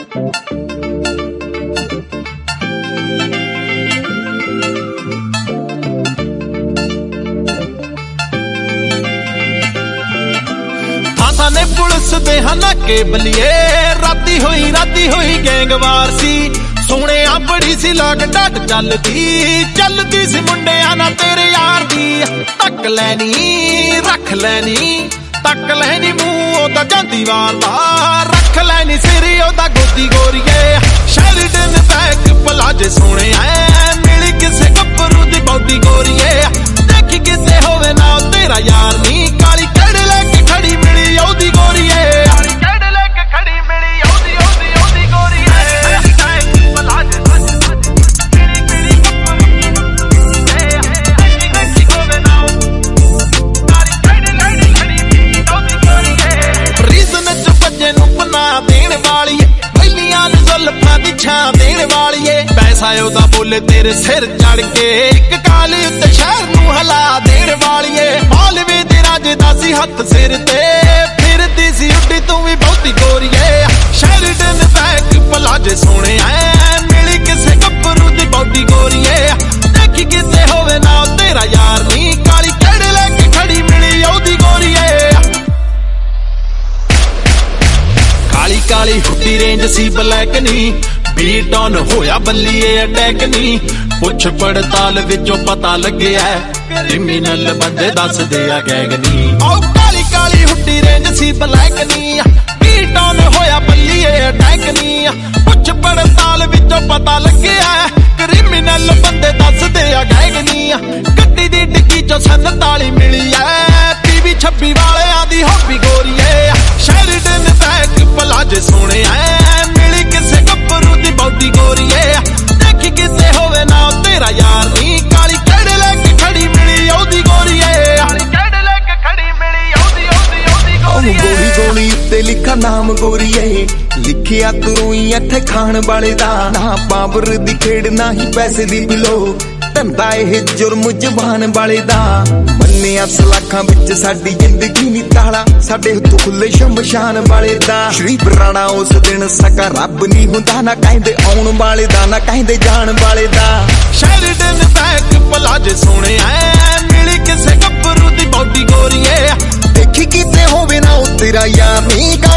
ने पुलिस दे हनाके बलिए राती हुई गैंगवार सी सोने बड़ी सी लाग डट चलदी सी मुंडिया ना तेरे यार दी तक लैनी रख लैनी तक लैनी मूंह ओदा जांदी वार दा रख लैनी सिर ओदा गोदी गोरीए शेरिडन बैक पलाजे सोने ऐ मिली किसे गब्बरू दी बॉडी गोरीए देखी किसे होवे ना तेरा यार नी काली कड़ लेके खड़ी मिली ओदी गोरीए काली कड़ लेके खड़ी मिली ओदी ओदी ओदी गोरीए पलाजे मिली मिली देखी होवे ना काली कड़ लेके खड़ी मिली ओदी गोरीए रीजन च बजे नू पना देण वाली ਪਹਿਲੀਆਂ ਨੂੰ ਜ਼ੁਲਫਾਂ ਦੀ ਛਾਂ ਦੇਣ ਵਾਲੀਏ ਪੈਸਾ ਉਹਦਾ ਬੋਲੇ ਤੇਰੇ ਸਿਰ ਚੜ ਕੇ ਇੱਕ ਕਾਲੀ ਉੱਤੇ ਸ਼ਹਿਰ ਨੂੰ ਹਿਲਾ ਦੇਣ ਵਾਲੀਏ ਮਾਲਵੇ ਦੇ ਰਾਜੇ ਦਾ ਸੀ ਹੱਥ ਸਿਰ ਤੇ ਫਿਰਦੀ ਸੀ ਉੱਡੀ ਤੂੰ ਵੀ ਬਹੁਤੀ ਗੋਰੀਏ ਸ਼ੈਰਿਡਨ ਬੈਕ ਪਲਾਜੇ ਸੋਹਣੇ ਐ ਮਿਲੀ ਕਿਸੇ ਗੱਭਰੂ ਦੀ ਬੌਡੀ ਗੋਰੀਏ ਦੇਖੀ ਕਿਸੇ ਹੋਵੇ ਨਾ ਤੇਰਾ ਯਾਰ ਨੀ ਕਾਲੀ ਕੜ ਲੈ ਕੇ ਖੜੀ ਮਿਲੀ ਉਹਦੀ ਗੋਰੀਏ काली काली हुड्डी रेंज सी ब्लैक नी बीट ऑन होया बल्लीए अटैक नी पुछ पड़ताल विचों पता लग्या क्रिमिनल बंदे दसदे आ गैंग नी ओ काली काली हुड्डी रेंज सी ब्लैक नी बीट ऑन होया बल्लीए अटैक नी पुछ पड़ताल विचों पता लग्या क्रिमिनल बंदे दसदे आ गैंग नी गड्डी दी डिग्गी चों 47 मिली ऐ पीवी 26 वालियां दी हॉबी गोरीए शेरिडन बैक पलाजे सोने ऐ मिली किसे गब्बरू दी बॉडी गोरीए देखी किसे होवे ना तेरा यार नी काली कड़ लेके खड़ी मिली ओदी गोरीए काली कड़ लेके खड़ी मिली ओदी ओदी ओदी गोरीए गोली गोली उत्ते लिखा नाम गोरीए लिखिया तू इत्थे खाण वाले दा ना पावर दी खेड़ ना ही पैसे दी बिलो धंधा ਇਹ जुर्म जबान वाले दा ਮੰਨਿਆ ਸਲਾਖਾਂ ਵਿੱਚ ਸਾਡੀ ਜ਼ਿੰਦਗੀ ਨੀ ਤਾਲਾ ਸਾਡੇ ਹੱਥੋਂ ਖੁੱਲੇ ਸ਼ਮਸ਼ਾਨ ਵਾਲੇ ਦਾ ਸ਼ਰੀਫ ਰਾਣਾ ਉਸ ਦਿਨ ਸਕਾ ਰੱਬ ਨਹੀਂ ਹੁੰਦਾ ਨਾ ਕਹਿੰਦੇ ਆਉਣ ਵਾਲੇ ਦਾ ਨਾ ਕਹਿੰਦੇ ਜਾਣ ਵਾਲੇ ਦਾ ਸ਼ੈਰਿਡਨ ਬੈਕ ਪਲਾਜੇ ਸੋਹਣੇ ਐ ਮਿਲੀ ਕਿਸੇ ਗੱਭਰੂ ਦੀ ਬੌਡੀ ਗੋਰੀਏ ਦੇਖੀ ਕਿਤੇ ਹੋਵੇ ਨਾ ਉਹ ਤੇਰਾ ਯਾਰ ਨੀ